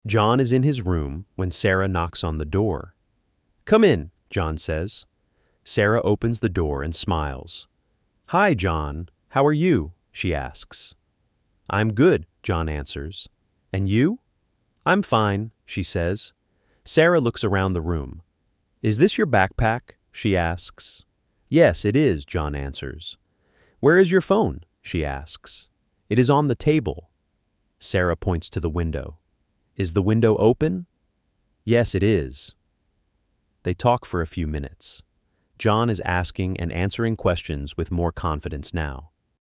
John is in his room when Sarah knocks on the door. "Come in," John says. Sarah opens the door and smiles. "Hi, John. How are you?" she asks. "I'm good," John answers. "And you?" "I'm fine," she says. Sarah looks around the room. "Is this your backpack?" she asks. "Yes, it is," John answers. "Where is your phone?" she asks. "It is on the table." Sarah points to the window. "Is the window open?" "Yes, it is." They talk for a few minutes. John is asking and answering questions with more confidence now.